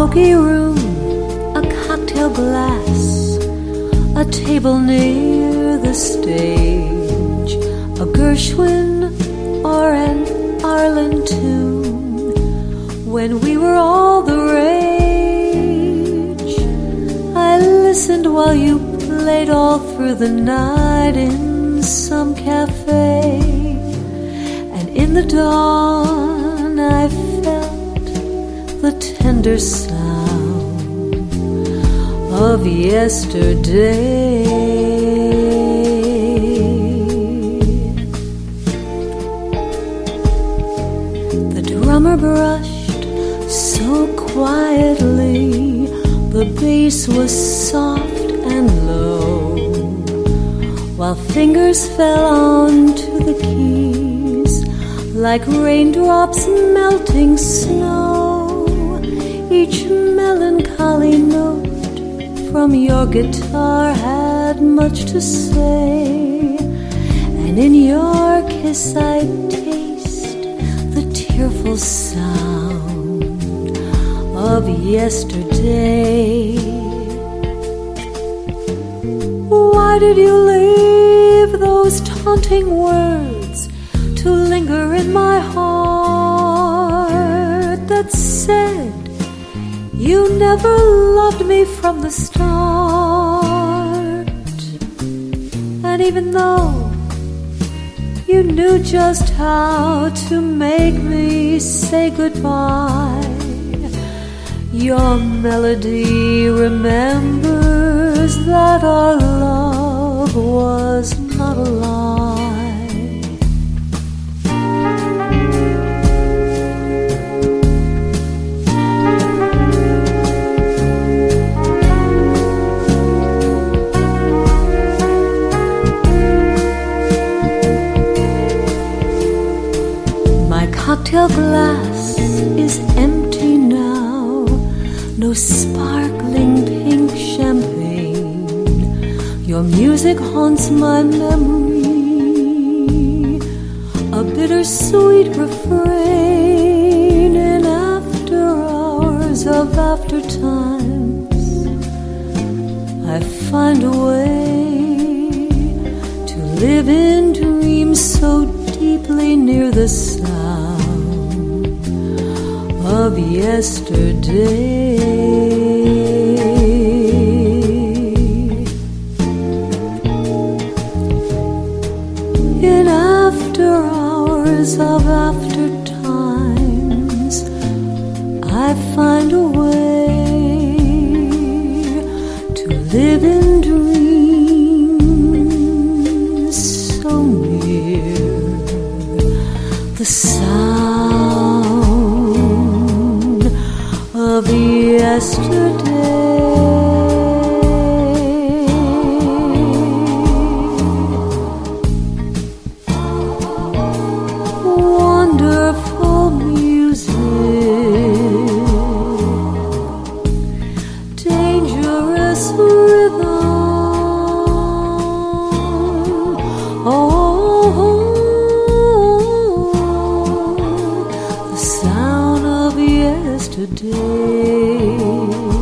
smoky room, a cocktail glass, a table near the stage, a Gershwin or an Arlen tune. When we were all the rage, I listened while you played all through the night in some cafe. And in the dawn I felt the tender sound of yesterday. The drummer brushed so quietly, the bass was soft and low, while fingers fell onto the keys like raindrops melting snow. Each melancholy note from your guitar had much to say, and in your kiss I taste the tearful sound of yesterday. Why did you leave those taunting words to linger in my heart that said you never loved me from the start? And even though you knew just how to make me say goodbye, your melody remembers that our love was not a lie. My cocktail glass is empty now, no sparkling pink champagne. Your music haunts my memory, a bittersweet refrain in after hours of after times. I find a way to live in dreams so deeply near the sound of yesterday. In after hours of after times, I find a way to live in dreams so near the sound of yesterday. Wonderful music, dangerous rhythm. Oh, the sound of yesterday.